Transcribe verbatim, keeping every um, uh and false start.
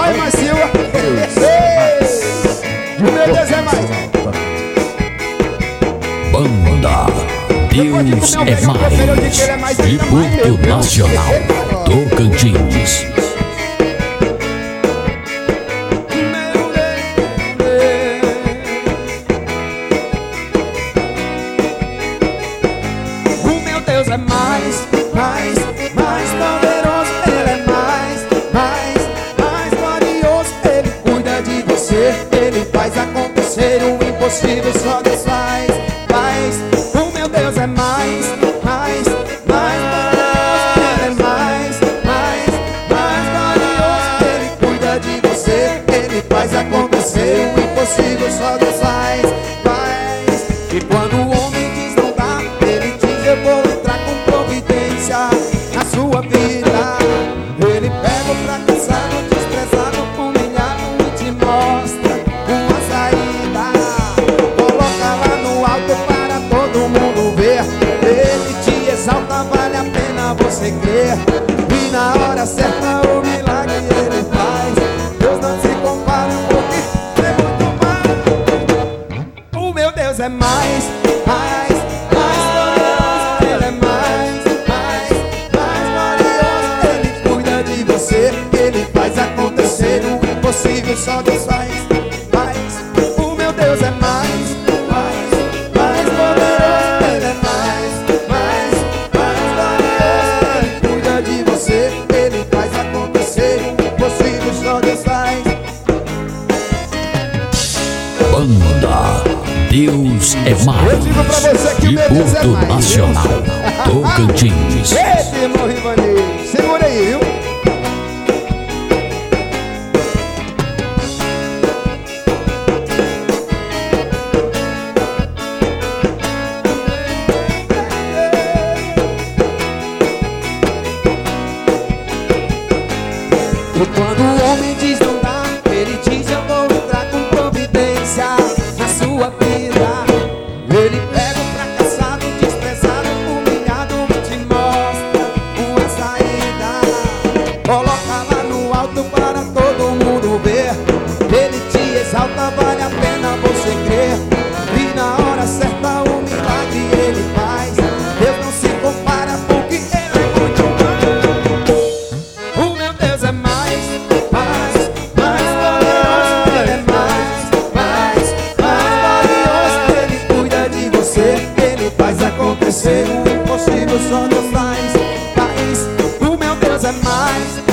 Vai, mais Silva. Meu Deus é mais. Banda Deus é Mais, tributo nacional Tocantins. O meu Deus é mais, mais, mais poderoso. Ele é mais, mais, mais glorioso. Ele cuida de você, ele faz acontecer o impossível, só Deus faz, faz. O meu Deus é mais, mais, mais poderoso. Ele é mais, mais, mais glorioso. Ele cuida de você, ele faz acontecer o impossível, só Deus faz, faz. E quando o homem diz não dá, ele diz eu vou entrar com providência na sua vida. Ele pega o fracassado, desprezado, humilhado e te mostra uma saída. Coloca lá no alto para todo mundo ver. Ele te exalta, vale a pena você crer. E na hora certa o milagre ele faz. Deus não se compara porque é muito mais. O meu Deus é mais, mais, mais glorioso. Ele é mais, mais, mais glorioso. Ele cuida de você, ele faz acontecer o impossível, só Deus faz, faz. O meu Deus é mais, mais, mais poderoso. Ele é mais, mais, mais glorioso. Ele cuida de você, ele faz acontecer o impossível, só Deus faz. Banda Deus é Eu digo pra você que o meu Deus é tributo mais, nacional Tocantins. Eita, irmão Rivanei, segura aí, viu? E quando o homem diz não dá, ele diz eu vou entrar com providência na sua vida. Ele pega o fracassado, desprezado, humilhado e te mostra uma saída. Coloca lá no alto para todo mundo ver. Ele te exalta, vale a pena você crer. E na hora certa o milagre ele faz. Deus não se compara porque ele é muito mais. O meu Deus é mais, mais, mais glorioso. Ele é mais, mais, mais glorioso. Ele cuida de você, ele faz acontecer o impossível, só Deus faz, faz. O meu Deus é mais,